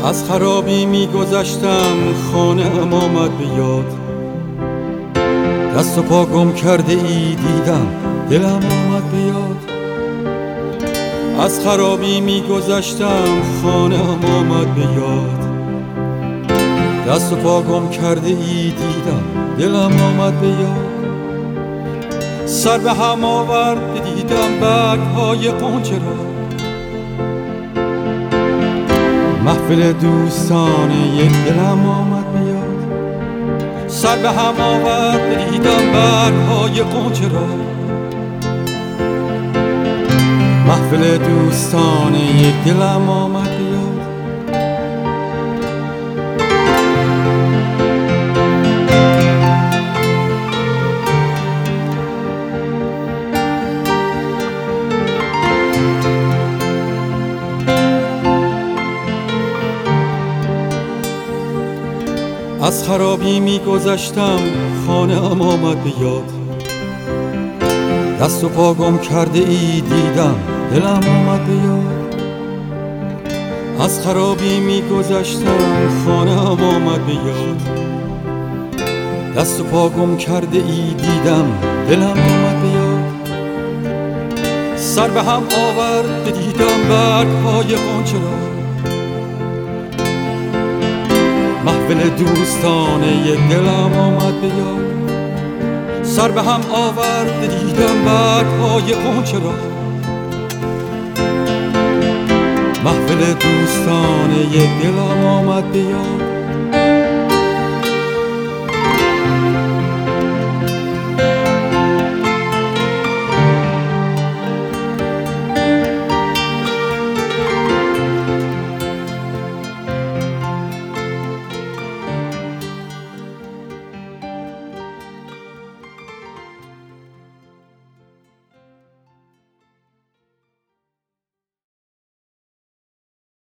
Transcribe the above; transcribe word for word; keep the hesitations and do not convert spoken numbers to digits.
از خرابی میگذشتم خانه ام آمد به یاد، دست و پا گم کرده ای دیدم دلم آمد به یاد. از خرابی میگذشتم خانه ام آمد به یاد، دست و پا گم کرده ای دیدم دلم آمد به یاد. سر به هم آورد دیدم برگ‌های غنچه را، محفل دوستان یک دلم آمد به یاد. سر به هم آورد دیدم برگ‌های غنچه را، محفل دوستان یک دلم آمد به یاد. از خرابی میگذشتم خانه ام آمد به یاد، دست و پا گم کرده ای دیدم دلم آمد به یاد. از خرابی میگذشتم خانه ام آمد به یاد، دست و پا گم کرده ای دیدم دلم آمد به یاد. سر به هم آورد دیدم برگ‌های غنچه را، محفل دوستان یک دلم آمد به یاد. سر به هم آورد دیدم برگ‌های غنچه را، محفل دوستان یک دلم آمد به یاد.